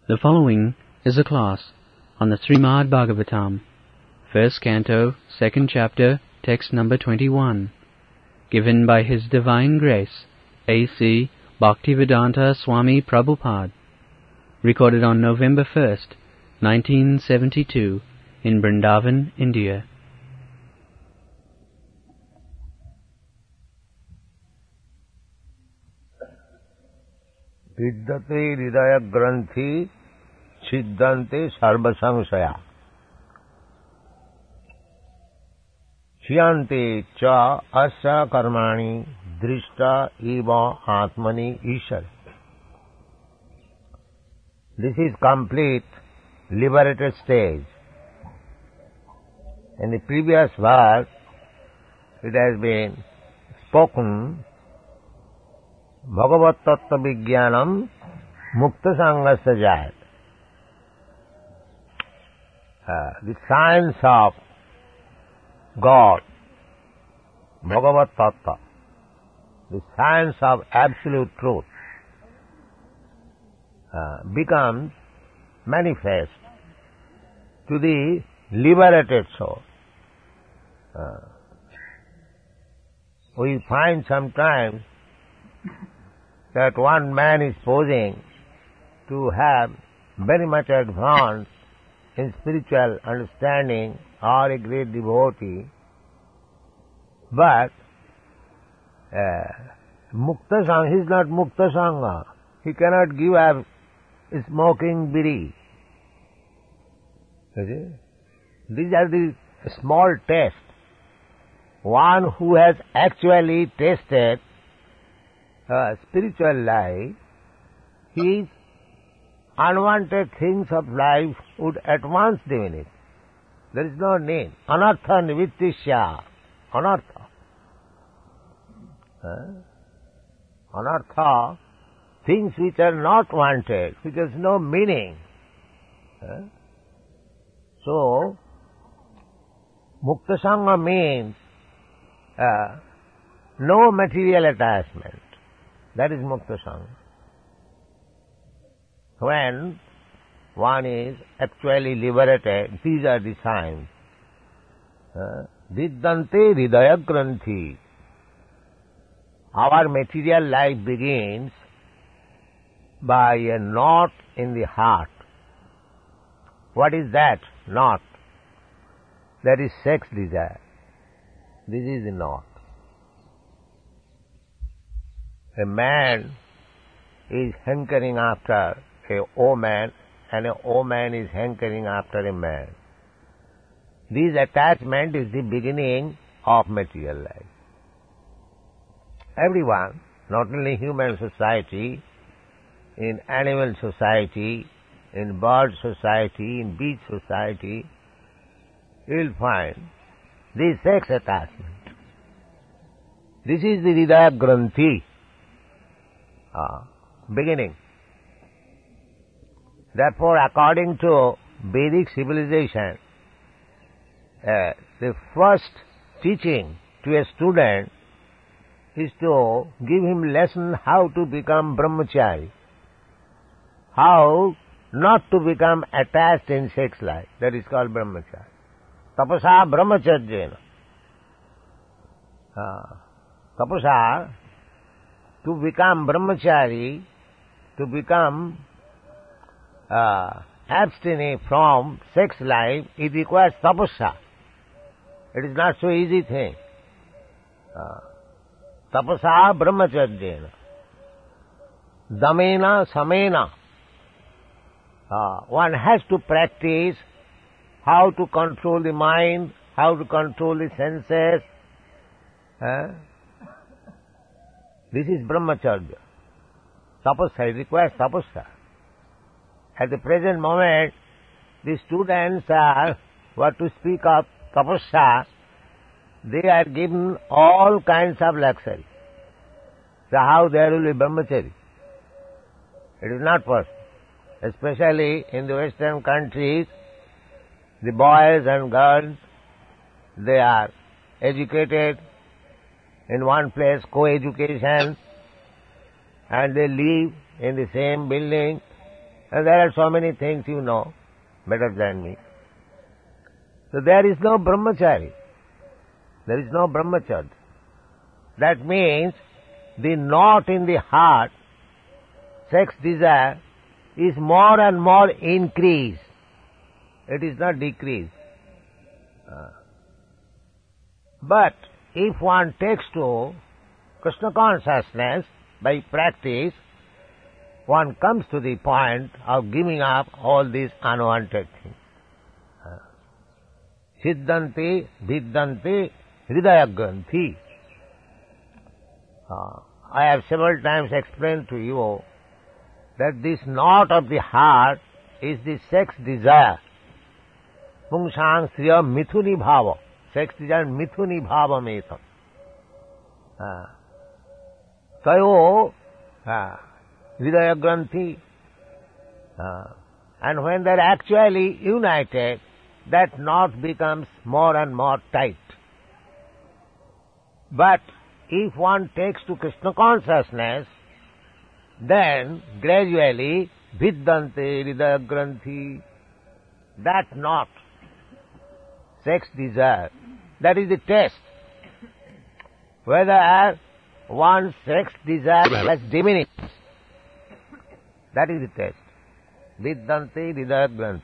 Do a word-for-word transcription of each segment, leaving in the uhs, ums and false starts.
The following is a class on the Srimad Bhagavatam, first canto, second chapter, text number twenty-one, given by His Divine Grace, A C Bhaktivedanta Swami Prabhupada, recorded on November first, nineteen seventy-two, in Vrindavan, India. विद्यते हृदय ग्रंथि छिद्यन्ते सर्व संशया क्षीयन्ते च अस्य कर्माणि दृष्ट इव आत्मनि ईश्वर. This is complete liberated stage. In the previous verse it has been spoken Bhagavat Tattva Vijnanam Mukta Sangasya Jayat. Uh, the science of God, Bhagavat Tattva, the science of absolute truth, uh, becomes manifest to the liberated soul. Uh, we find sometimes that one man is posing to have very much advanced in spiritual understanding or a great devotee, but uh, Mukta Sangha, he is not Mukta Sangha. He cannot give up smoking bidi. These are the small tests. One who has actually tasted Uh, spiritual life, his unwanted things of life would at once diminish. There is no need. Anartha nivittisya. Anartha. Uh, anartha, things which are not wanted, which has no meaning. Uh, so, Mukta Sangha means uh, no material attachment. That is Mukta Sangha. When one is actually liberated, these are the signs. Vidyante hridaya granthi. Our material life begins by a knot in the heart. What is that knot? That is sex desire. This is the knot. A man is hankering after a woman, and a woman is hankering after a man. This attachment is the beginning of material life. Everyone, not only human society, in animal society, in bird society, in beast society, you will find this sex attachment. This is the hridaya granthi. Uh, beginning. Therefore, according to Vedic civilization, uh, the first teaching to a student is to give him lesson how to become brahmachari, how not to become attached in sex life. That is called brahmachari. Tapasa brahmacharyena. Uh, tapasa, to become brahmachari, to become uh, abstinent from sex life, it requires tapasya. It is not so easy thing. Uh, tapasa brahmacharyena. Damena samena. Uh, one has to practice how to control the mind, how to control the senses. Uh, This is brahmacharya. Tapasya, it requires tapasya. At the present moment, the students are, what to speak of tapasya, they are given all kinds of luxury. So how there will be brahmachari? It is not possible. Especially in the Western countries, the boys and girls, they are educated in one place, co-education, and they live in the same building, And there are so many things you know better than me. So there is no brahmachari. There is no brahmacharya. That means the knot in the heart, sex desire, is more and more increased. It is not decreased. Uh, but if one takes to Krishna consciousness by practice, one comes to the point of giving up all these unwanted things. Uh, Siddhanti, Viddanti, Hridaya Granthi. Uh, I have several times explained to you that this knot of the heart is the sex desire. Pungsang Sriya Mithuni Bhava. Sex desire Mithuni Bhava Metam. Tayo Hridaya Granthi. And when they are actually united, that knot becomes more and more tight. But if one takes to Krishna consciousness, then gradually Viddante Hridaya Granthi, that knot, sex desire, that is the test. Whether one's sex desire has diminished, that is the test. Viddante Hridaya Granthi.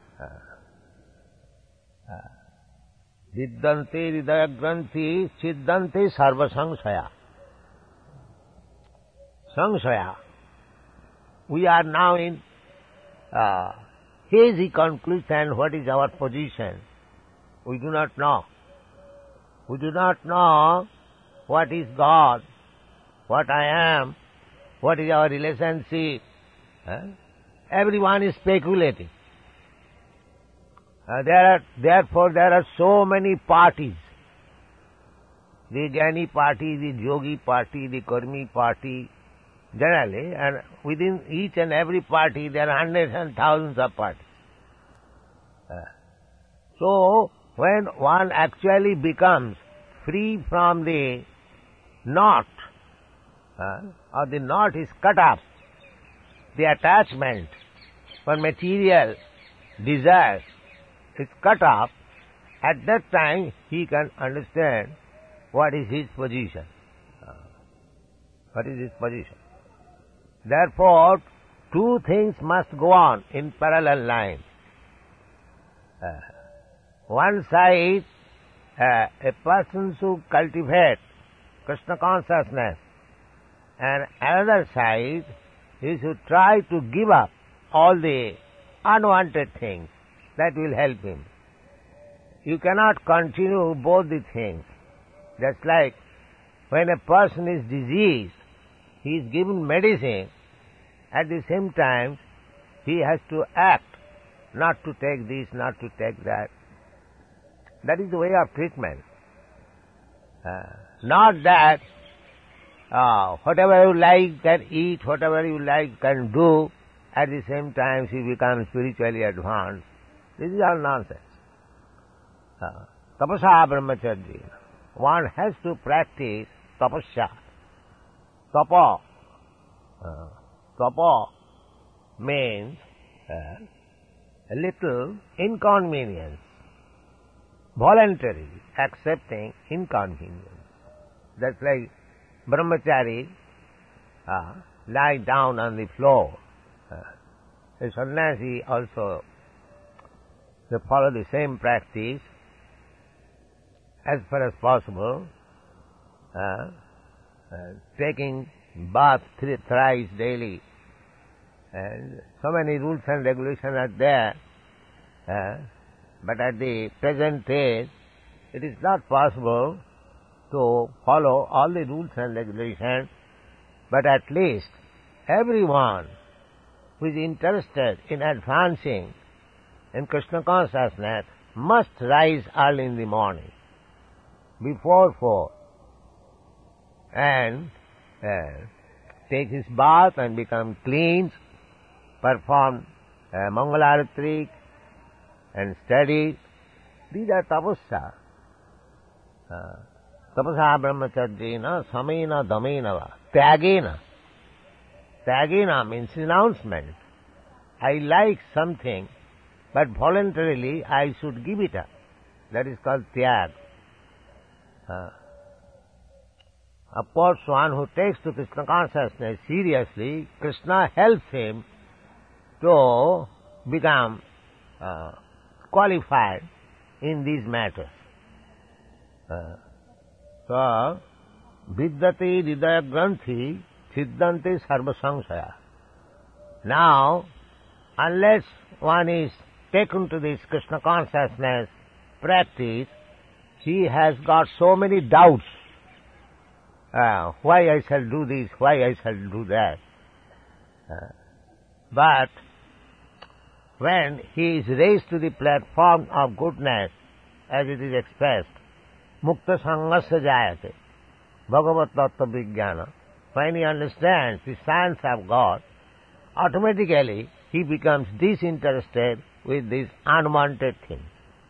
Viddante Hridaya Granthi, Chiddante Sarva Samshaya. Samshaya. We are now in uh, hazy conclusion what is our position. We do not know. We do not know what is God, what I am, what is our relationship. Huh? Everyone is speculating. Uh, there are, therefore, there are so many parties. The Jnani party, the Yogi party, the Karmi party, generally, and within each and every party there are hundreds and thousands of parties. Uh, so, when one actually becomes free from the knot, uh, or the knot is cut off, the attachment for material desires is cut off, at that time he can understand what is his position. Uh, what is his position. Therefore, two things must go on in parallel line. Uh, one side, uh, a person should cultivate Krishna consciousness, and another side, he should try to give up all the unwanted things. That will help him. You cannot continue both the things. Just like when a person is diseased, he is given medicine, at the same time he has to act, not to take this, not to take that. That is the way of treatment. Uh, not that uh, whatever you like can eat, whatever you like can do, at the same time he becomes spiritually advanced. This is all nonsense. Uh, tapasa brahmacharya. One has to practice tapasya. Tapa. Uh, tapa means uh, a little inconvenience. Voluntary, accepting inconvenience. That's like brahmachari uh, lie down on the floor. Uh, a sannyasi also, they follow the same practice as far as possible, uh, uh, taking bath three, thrice daily. And so many rules and regulations are there, uh, but at the present age, it is not possible to follow all the rules and regulations, but at least everyone who is interested in advancing in Krishna consciousness must rise early in the morning, before four, and uh, take his bath and become clean, perform uh, Mangalarati and study. These are tapasya. Uh, tapasa brahmacharjena samena damena va. Tyagena. Tyagena means renouncement. I like something, but voluntarily I should give it up. That is called tyag. Uh, of course, one who takes to Krishna consciousness seriously, Krishna helps him to become uh, qualified in these matters. Uh, so, vidyate hridaya granthi siddhante sarva samsaya. Now, unless one is taken to this Krishna consciousness practice, he has got so many doubts. Uh, why I shall do this, why I shall do that. Uh, but when he is raised to the platform of goodness, as it is expressed, mukta sangasya jayate, bhagavat tattva vijnana, when he understands the science of God, automatically he becomes disinterested with these unwanted things.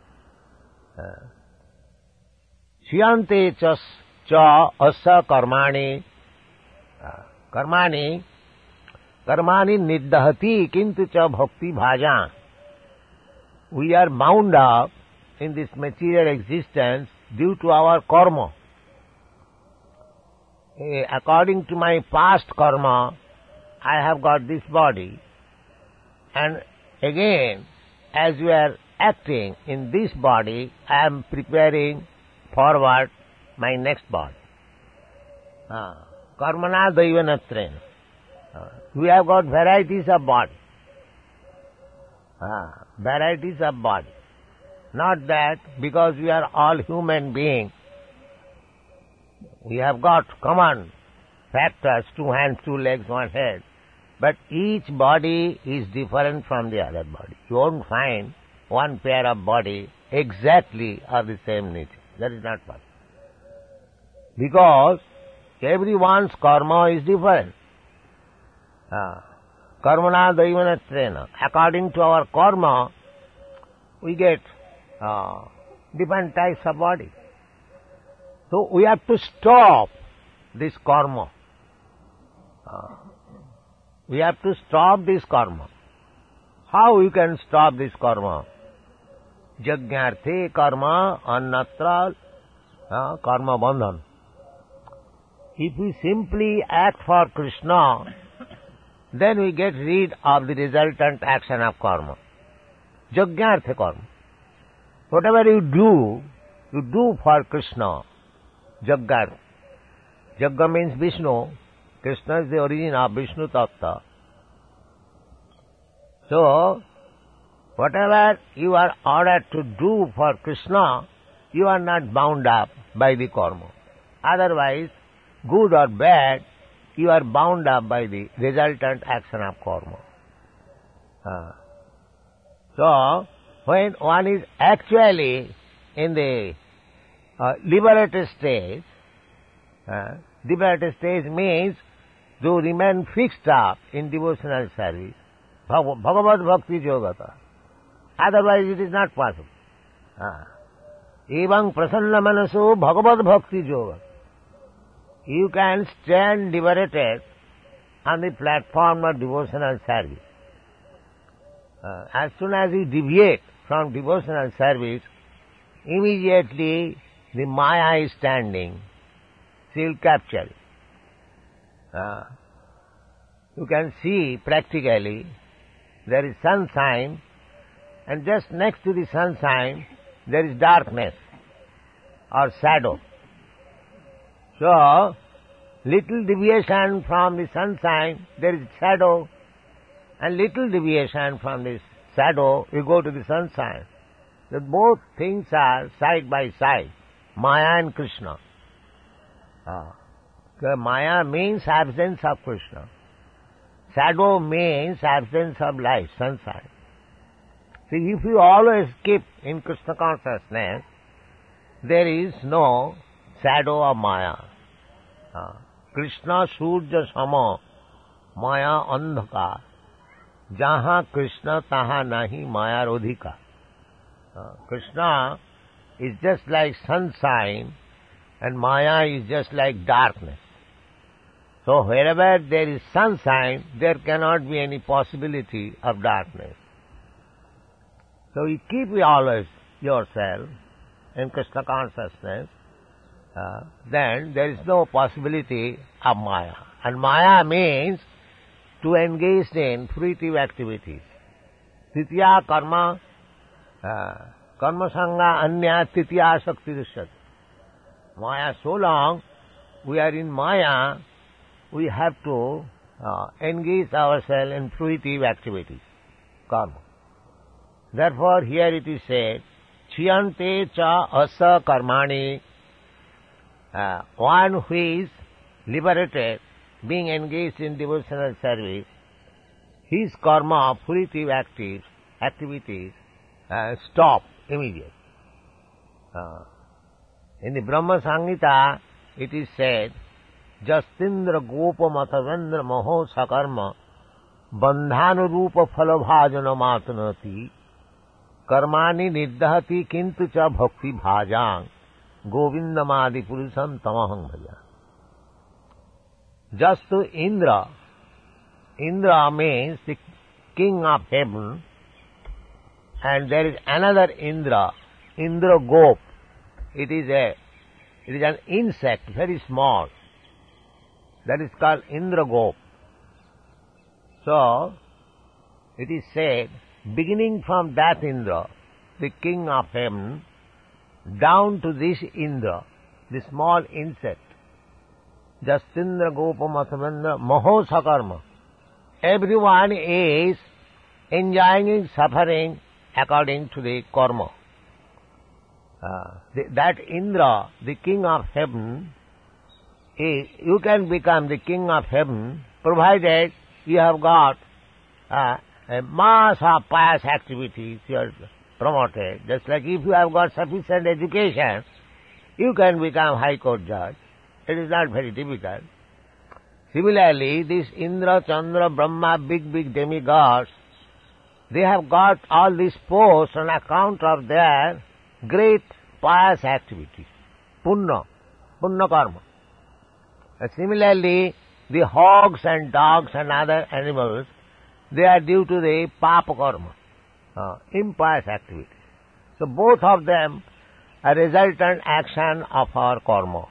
Shiyante cha cha asa karmani karmani karmani niddhati kintu cha bhakti bhaja. We are bound up in this material existence due to our karma. According to my past karma, I have got this body, and again, as we are acting in this body, I am preparing forward my next body. Karmana daivanatrena. We have got varieties of body. Ah, varieties of body. Not that because we are all human beings, we have got common factors, two hands, two legs, one head. But each body is different from the other body. You won't find one pair of body exactly of the same nature. That is not possible. Because everyone's karma is different. Ah. Karmana daivanatrena. According to our karma, we get uh, different types of body. So we have to stop this karma. Uh, we have to stop this karma. How you can stop this karma? Yajñarthe karma annatra uh, karma bandhan. If we simply act for Krishna, then we get rid of the resultant action of karma. Yajñarthe karma. Whatever you do, you do for Krishna. Jaggar. Jagga means Vishnu. Krishna is the origin of Vishnu Tattva. So, whatever you are ordered to do for Krishna, you are not bound up by the karma. Otherwise, good or bad, you are bound up by the resultant action of karma. Uh, so, when one is actually in the uh, liberated stage, uh, liberated stage means to remain fixed up in devotional service, Bhagavad Bhakti Yogata. Otherwise it is not possible. Evang prasanna manaso Bhagavad Bhakti Yoga. You can stand liberated on the platform of devotional service. Uh, as soon as you deviate from devotional service, immediately the Maya is standing. She will capture it. Uh, you can see practically there is sunshine, and just next to the sunshine there is darkness or shadow. So, little deviation from the sunshine, there is shadow, and little deviation from this shadow, you go to the sunshine. So both things are side by side, Maya and Krishna. Ah. So Maya means absence of Krishna. Shadow means absence of light, sunshine. See, if you always keep in Krishna consciousness, there is no shadow of Maya. Ah. Krishna Surya Sama, Maya Andhaka. Jaha Krishna taha nahi Maya Rodhika. Uh, Krishna is just like sunshine and Maya is just like darkness. So wherever there is sunshine, there cannot be any possibility of darkness. So you keep always yourself in Krishna consciousness, uh, then there is no possibility of Maya. And Maya means to engage in fruitive activities. Titiya karma, uh, karma sangha anya titiya shakti drishyate. Maya, so long we are in Maya, we have to uh, engage ourselves in fruitive activities, karma. Therefore, here it is said, Chiyante cha asa karmani, uh, one who is liberated, being engaged in devotional service, his karma, fruitive active, activities, uh, stop immediately. Uh, in the Brahma Samhita, it is said, Justindra gopa matavendra maho sakarma bandhanu rupa phalabhajana matanati karmani niddhati kintu cha bhakti bhajang govindamadi purusam tamaham bhaja. Just to Indra, Indra means the king of heaven, and there is another Indra, Indra Gop. It is a, it is an insect, very small. That is called Indra Gop. So, it is said, beginning from that Indra, the king of heaven, down to this Indra, the small insect, Justindra Gopa Mathavendra Maho Sakarma. Everyone is enjoying suffering according to the karma. Uh, the, that Indra, the king of heaven, is, you can become the king of heaven provided you have got uh, a mass of pious activities you are promoted. Just like if you have got sufficient education, you can become high court judge. It is not very difficult. Similarly, this Indra, Chandra, Brahma, big, big demigods, they have got all these posts on account of their great pious activities. Punna, punna karma. And similarly, the hogs and dogs and other animals, they are due to the papa karma, uh, impious activities. So both of them are resultant action of our karma.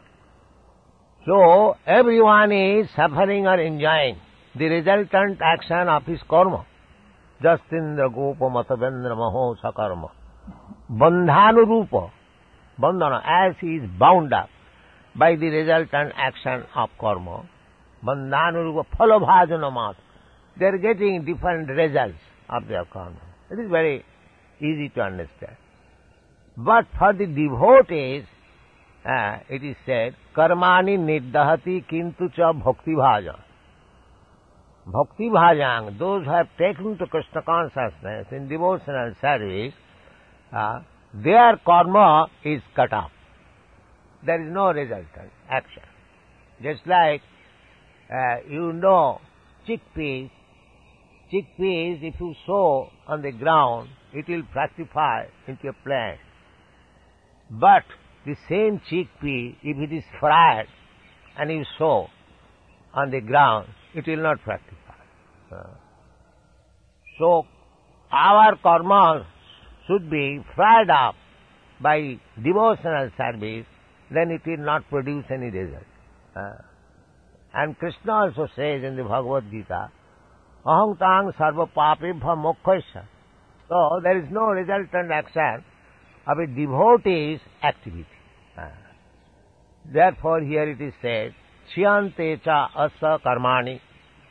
So everyone is suffering or enjoying the resultant action of his karma. Justindra gopa matavendra maho sakarma. Bandhanu rupa. Bandhana, as he is bound up by the resultant action of karma. Bandhanu rupa phalabhajana mat. They are getting different results of their karma. It is very easy to understand. But for the devotees, uh, it is said, karmani niddhati kintu cha bhakti bhaja. Bhakti bhajang, those who have taken to Krishna consciousness in devotional service, uh, their karma is cut off. There is no resultant action. Just like, uh, you know, chickpeas, chickpeas, if you sow on the ground, it will fructify into a plant. But the same chickpea, if it is fried and you sow on the ground, it will not fructify. Uh, so, our karma should be fried up by devotional service, then it will not produce any result. Uh, and Krishna also says in the Bhagavad Gita, Aham tang sarva papibha mokkhaisya. So, there is no resultant action of a devotee's activity. Uh, therefore, here it is said, Chiyante cha asa karmani.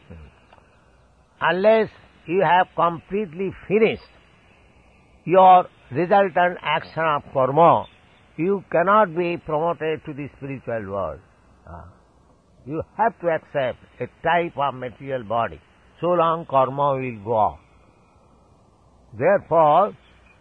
Unless you have completely finished your resultant action of karma, you cannot be promoted to the spiritual world. Uh, you have to accept a type of material body. So long karma will go on. Therefore,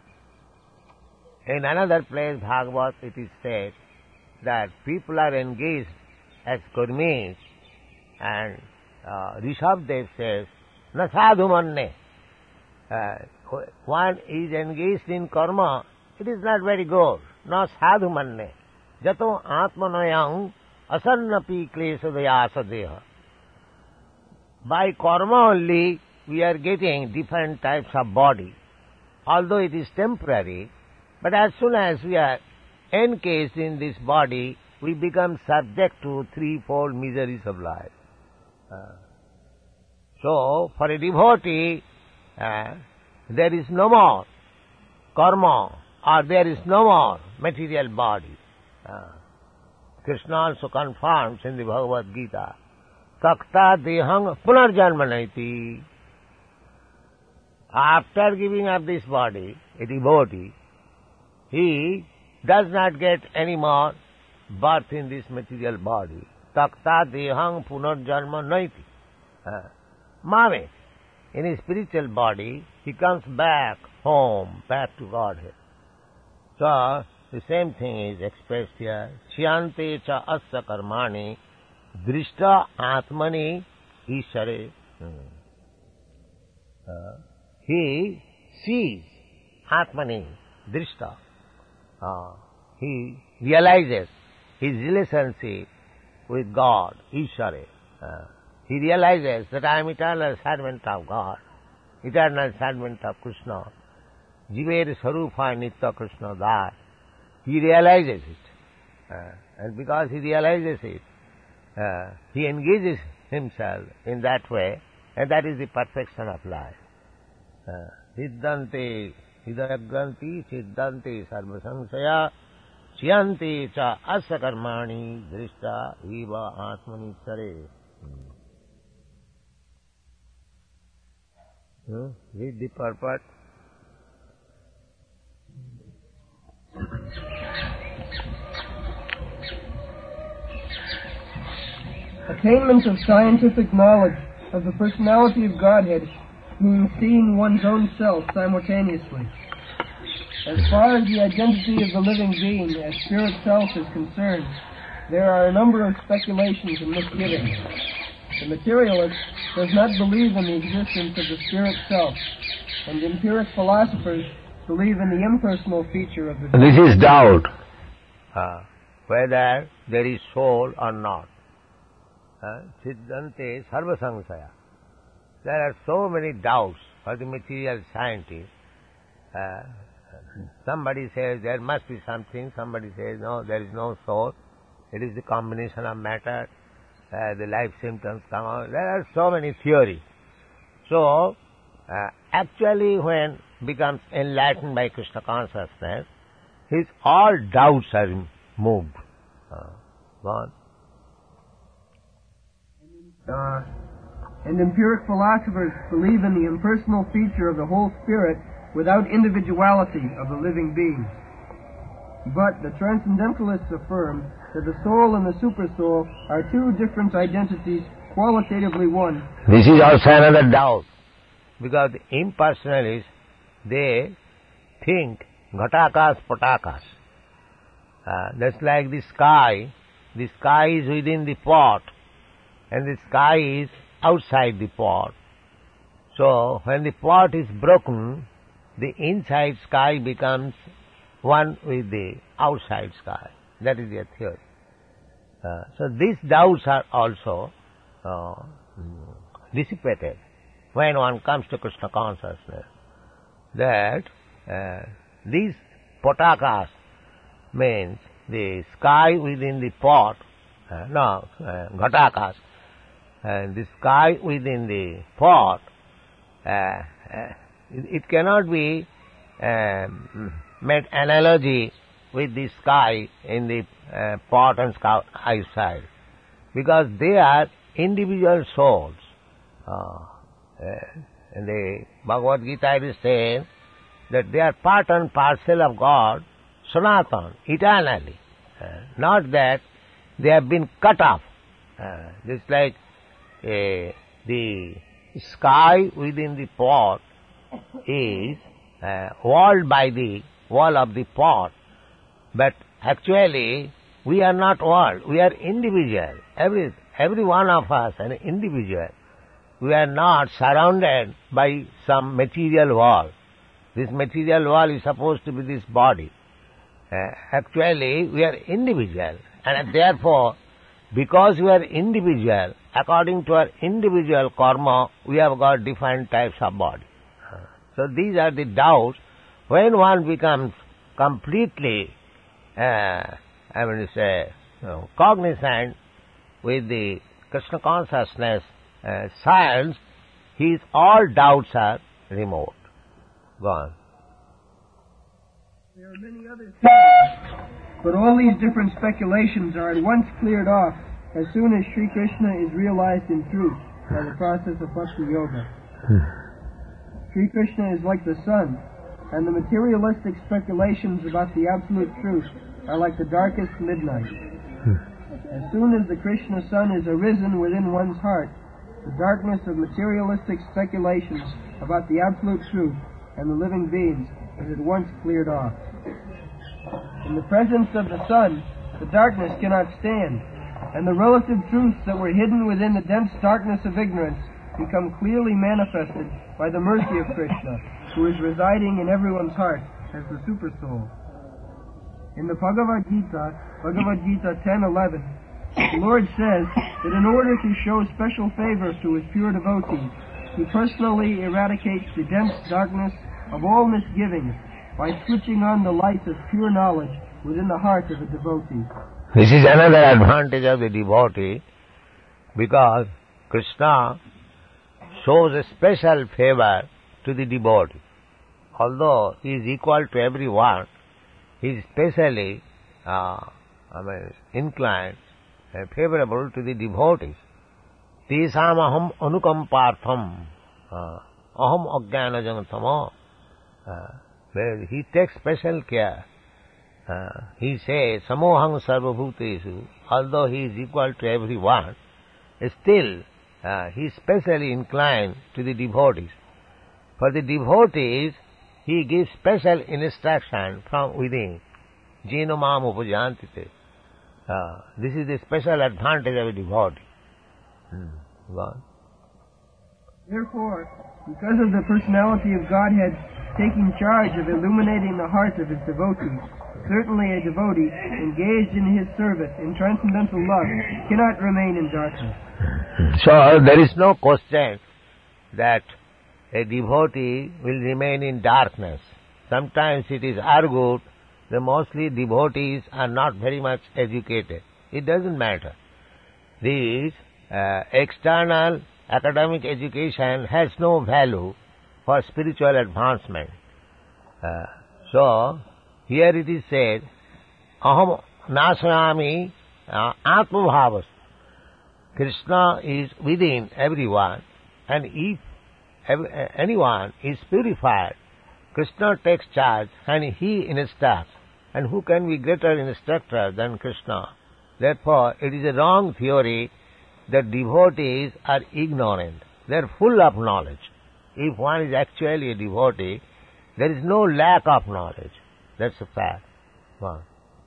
in another place, Bhagavad, it is said that people are engaged as karmis, and uh, Rishabdev says, na sadhu manne. Uh, one is engaged in karma, it is not very good. Na sadhu manne. Jato atmanayam asannapi klesodaya sadeha. By karma only we are getting different types of body, although it is temporary, but as soon as we are encased in this body, we become subject to threefold miseries of life. Uh, so, for a devotee, uh, there is no more karma, or there is no more material body. Uh, Krishna also confirms in the Bhagavad Gita, Takta dehang punarjanmanaiti. After giving up this body, a devotee, he does not get any more birth in this material body. Takta dehang punarjanmanaiti. Uh, Mame, in his spiritual body, he comes back home, back to Godhead. So, the same thing is expressed here. Chiyante cha asya karmani drishta atmani ishare. Hmm. Uh, he sees atmani, drishta. Uh, he realizes his relationship with God, Ishare. Uh, he realizes that I am eternal servant of God, eternal servant of Krishna. Jiver Sarupa Nitya Krishna Das. He realizes it. Uh, and because he realizes it, uh, he engages himself in that way, and that is the perfection of life. Siddhante hidayagranti siddhante sarva samsaya chiyante cha asya karmani drishta eva atmani sare. Hmm? Read the purport. Attainment of scientific knowledge of the personality of Godhead means seeing one's own self simultaneously. As far as the identity of the living being as spirit self is concerned, there are a number of speculations and misgivings. The materialist does not believe in the existence of the spirit self, and empiric philosophers believe in the impersonal feature of the This is doubt, uh, whether there is soul or not. Siddhante sarva samsaya. There are so many doubts for the material scientist. Uh, somebody says there must be something, somebody says no, there is no soul. It is the combination of matter, uh, the life symptoms come out. There are so many theories. So, uh, actually when becomes enlightened by Krishna consciousness, his all doubts are moved. Uh, gone. Uh, and empiric philosophers believe in the impersonal feature of the whole spirit without individuality of the living being. But the transcendentalists affirm that the soul and the supersoul are two different identities, qualitatively one. This is also another doubt, because the impersonalists, they think ghatakas patakas. Uh, that's like the sky. The sky is within the pot, and the sky is outside the pot. So, when the pot is broken, the inside sky becomes one with the outside sky. That is their theory. Uh, so, these doubts are also uh, dissipated when one comes to Krishna consciousness, that uh, these potakas means the sky within the pot, uh, no, uh, ghatakas, and the sky within the pot, uh, uh, it, it cannot be um, made analogy with the sky in the uh, pot and sky outside, because they are individual souls. Uh, uh, and the Bhagavad Gita is saying that they are part and parcel of God, Sanatan, eternally. Uh, not that they have been cut off. Uh, just like uh, the sky within the pot is uh, walled by the wall of the pot, but actually we are not walled, we are individual. Every, every one of us an individual. We are not surrounded by some material wall. This material wall is supposed to be this body. Uh, actually, we are individual, and therefore because we are individual, according to our individual karma, we have got different types of body. So these are the doubts. When one becomes completely, uh, I mean to say, you know, cognizant with the Krishna consciousness, uh, science, his all doubts are removed, gone. There are many other things, but all these different speculations are at once cleared off as soon as Sri Krishna is realized in truth by the process of Bhakti Yoga. Sri Krishna is like the sun, and the materialistic speculations about the absolute truth are like the darkest midnight. As soon as the Krishna sun is arisen within one's heart, the darkness of materialistic speculations about the absolute truth and the living beings is at once cleared off. In the presence of the sun, the darkness cannot stand, and the relative truths that were hidden within the dense darkness of ignorance become clearly manifested by the mercy of Krishna, who is residing in everyone's heart as the Supersoul. In the Bhagavad Gita, Bhagavad Gita ten eleven, the Lord says that in order to show special favor to his pure devotees, he personally eradicates the dense darkness of all misgivings by switching on the light of pure knowledge within the heart of the devotee. This is another advantage of the devotee, because Krishna shows a special favor to the devotee. Although he is equal to everyone, he is specially uh, I mean, inclined and favorable to the devotees. Tesam aham anukampartham aham ajnana janatama. Where he takes special care. Uh, he says, samoham sarvabhuteshu, although he is equal to everyone, still uh, he is specially inclined to the devotees. For the devotees, he gives special instruction from within. Jena mam upajantite. Uh, this is the special advantage of a devotee. Hmm. God. Therefore, because of the personality of Godhead taking charge of illuminating the heart of his devotees, certainly a devotee engaged in his service in transcendental love cannot remain in darkness. So there is no question that a devotee will remain in darkness. Sometimes it is argued that mostly devotees are not very much educated. It doesn't matter. This uh, external academic education has no value for spiritual advancement. Uh, so, here it is said, aham nasayami atmabhavas. Krishna is within everyone, and if anyone is purified, Krishna takes charge and he instructs. And who can be greater instructor than Krishna? Therefore, it is a wrong theory that devotees are ignorant. They are full of knowledge. If one is actually a devotee, there is no lack of knowledge. That's a fact. Wow.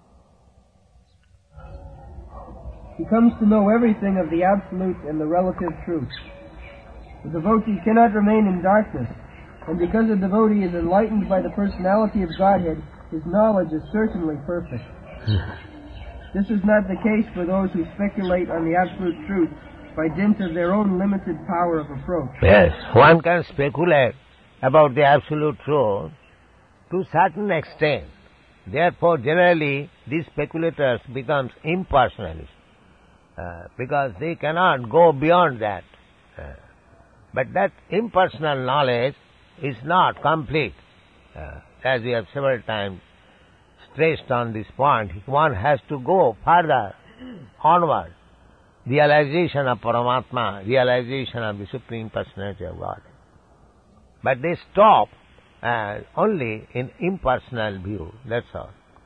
He comes to know everything of the absolute and the relative truth. The devotee cannot remain in darkness, and because the devotee is enlightened by the personality of Godhead, his knowledge is certainly perfect. This is not the case for those who speculate on the absolute truth by dint of their own limited power of approach. Yes, one can speculate about the absolute truth to a certain extent. Therefore, generally, these speculators become impersonalists, uh, because they cannot go beyond that. Uh, but that impersonal knowledge is not complete. Uh, as we have several times stressed on this point, one has to go further, onward. Realization of Paramatma, realization of the Supreme Personality of God. But they stop uh, only in impersonal view, that's all.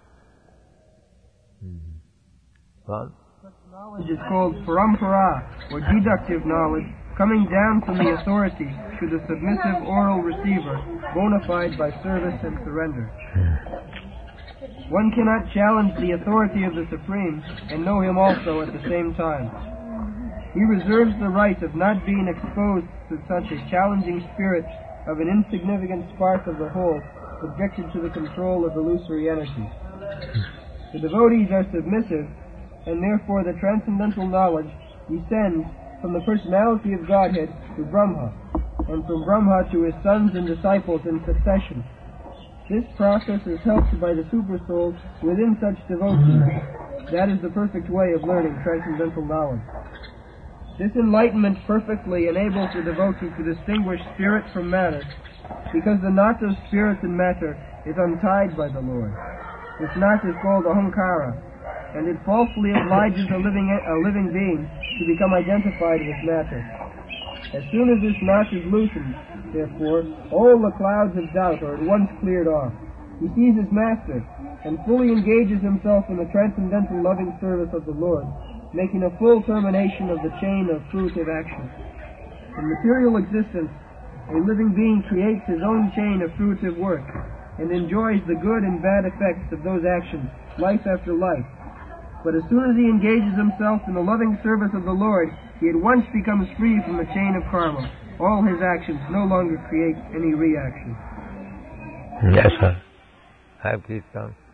Mm-hmm. Well? Such knowledge is called parampara, or deductive knowledge, coming down from the authority to the submissive oral receiver, bona fide by service and surrender. One cannot challenge the authority of the Supreme and know him also at the same time. He reserves the right of not being exposed to such a challenging spirit of an insignificant spark of the whole, subjected to the control of illusory energy. The devotees are submissive and therefore the transcendental knowledge descends from the personality of Godhead to Brahma, and from Brahma to his sons and disciples in succession. This process is helped by the Supersoul within such devotee. That is the perfect way of learning transcendental knowledge. This enlightenment perfectly enables the devotee to distinguish spirit from matter, because the knot of spirit and matter is untied by the Lord. This knot is called ahankara, and it falsely obliges a living, a living being to become identified with matter. As soon as this knot is loosened, therefore, all the clouds of doubt are at once cleared off. He sees his master, and fully engages himself in the transcendental loving service of the Lord, making a full termination of the chain of fruitive action. In material existence, a living being creates his own chain of fruitive work, and enjoys the good and bad effects of those actions, life after life. But as soon as he engages himself in the loving service of the Lord, he at once becomes free from the chain of karma. All his actions no longer create any reaction. Yes, sir. Have Kirtan.